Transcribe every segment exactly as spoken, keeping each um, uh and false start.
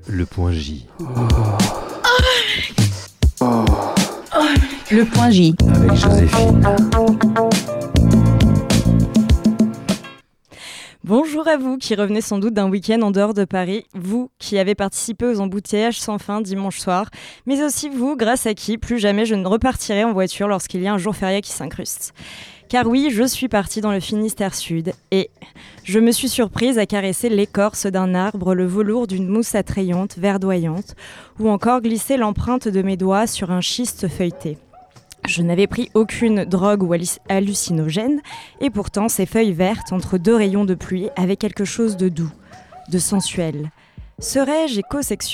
Le point J. Le point J. Avec Joséphine. Bonjour à vous qui revenez sans doute d'un week-end en dehors de Paris, vous qui avez participé aux embouteillages sans fin dimanche soir, mais aussi vous grâce à qui plus jamais je ne repartirai en voiture lorsqu'il y a un jour férié qui s'incruste. Car oui, je suis partie dans le Finistère Sud et je me suis surprise à caresser l'écorce d'un arbre, le velours d'une mousse attrayante, verdoyante, ou encore glisser l'empreinte de mes doigts sur un schiste feuilleté. Je n'avais pris aucune drogue ou hallucinogène, et pourtant ces feuilles vertes entre deux rayons de pluie avaient quelque chose de doux, de sensuel. Serais-je écosexuel ?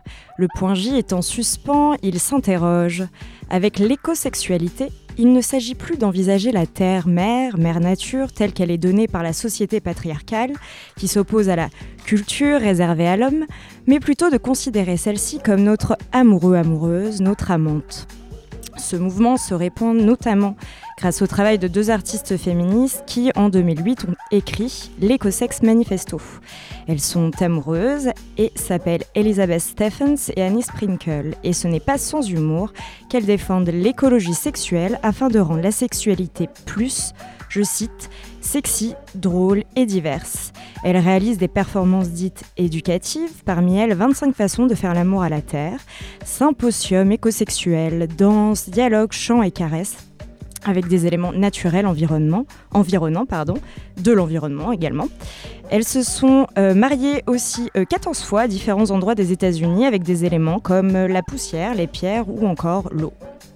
Le point J est en suspens, il s'interroge. Avec l'écosexualité, il ne s'agit plus d'envisager la terre-mère, mère-nature, telle qu'elle est donnée par la société patriarcale, qui s'oppose à la culture réservée à l'homme, mais plutôt de considérer celle-ci comme notre amoureux-amoureuse, notre amante. Ce mouvement se répand notamment grâce au travail de deux artistes féministes qui, en deux mille huit, ont écrit l'Ecosex Manifesto. Elles sont amoureuses et s'appellent Elizabeth Stephens et Annie Sprinkle. Et ce n'est pas sans humour qu'elles défendent l'écologie sexuelle afin de rendre la sexualité plus, je cite, sexy, drôle et diverse. Elles réalisent des performances dites éducatives, parmi elles vingt-cinq façons de faire l'amour à la terre, symposium écosexuel, danse, dialogue, chant et caresses, avec des éléments naturels environnement, environnants, pardon, de l'environnement également. Elles se sont euh, mariées aussi euh, quatorze fois à différents endroits des États-Unis avec des éléments comme euh, la poussière, les pierres ou encore l'eau.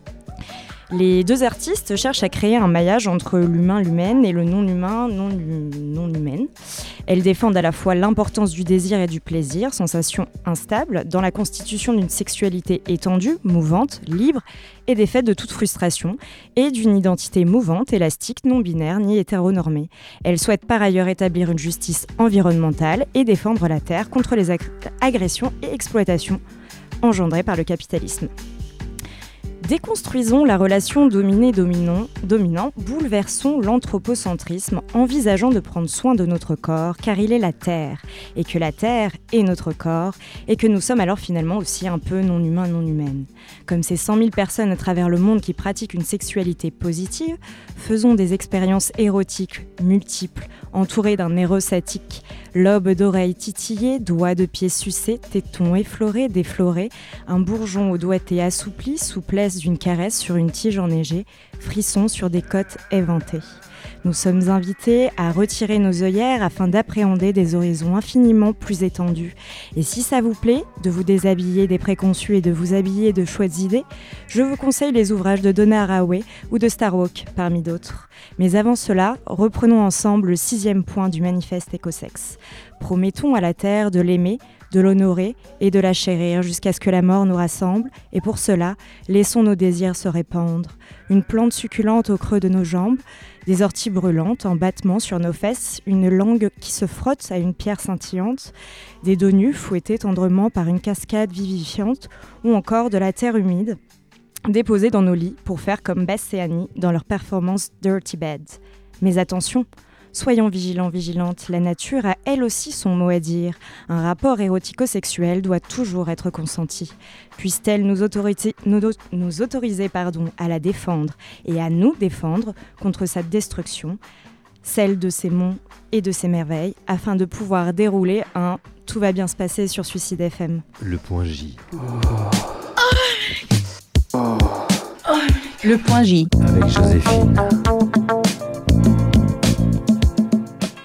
Les deux artistes cherchent à créer un maillage entre l'humain-l'humaine et le non-humain non-humaine. Elles défendent à la fois l'importance du désir et du plaisir, sensation instable, dans la constitution d'une sexualité étendue, mouvante, libre et défaite de toute frustration, et d'une identité mouvante, élastique, non-binaire ni hétéronormée. Elles souhaitent par ailleurs établir une justice environnementale et défendre la Terre contre les ag- agressions et exploitations engendrées par le capitalisme. Déconstruisons la relation dominé-dominant, dominant, bouleversons l'anthropocentrisme, envisageant de prendre soin de notre corps, car il est la Terre, et que la Terre est notre corps, et que nous sommes alors finalement aussi un peu non-humains, non-humaines. Comme ces cent mille personnes à travers le monde qui pratiquent une sexualité positive, faisons des expériences érotiques multiples, entourées d'un éros satique, lobe d'oreille titillé, doigts de pied sucés, tétons effleurés, déflorés, un bourgeon au doigté assoupli, souplesse d'une caresse sur une tige enneigée, frissons sur des côtes éventées. Nous sommes invités à retirer nos œillères afin d'appréhender des horizons infiniment plus étendus. Et si ça vous plaît, de vous déshabiller des préconçus et de vous habiller de chouettes idées, je vous conseille les ouvrages de Donna Haraway ou de Starhawk, parmi d'autres. Mais avant cela, reprenons ensemble le sixième point du manifeste Ecosex. Promettons à la Terre de l'aimer, de l'honorer et de la chérir jusqu'à ce que la mort nous rassemble, et pour cela, laissons nos désirs se répandre. Une plante succulente au creux de nos jambes, des orties brûlantes en battement sur nos fesses, une langue qui se frotte à une pierre scintillante, des dos nus fouettés tendrement par une cascade vivifiante, ou encore de la terre humide, déposée dans nos lits pour faire comme Bess et Annie dans leur performance Dirty Bed. Mais attention, soyons vigilants, vigilantes, la nature a elle aussi son mot à dire. Un rapport érotico-sexuel doit toujours être consenti. Puisse-t-elle nous autoriser, nous, nous autoriser pardon, à la défendre et à nous défendre contre sa destruction, celle de ses monts et de ses merveilles, afin de pouvoir dérouler un « Tout va bien se passer » sur Suicide F M. Le point J. Le point J. Avec Joséphine.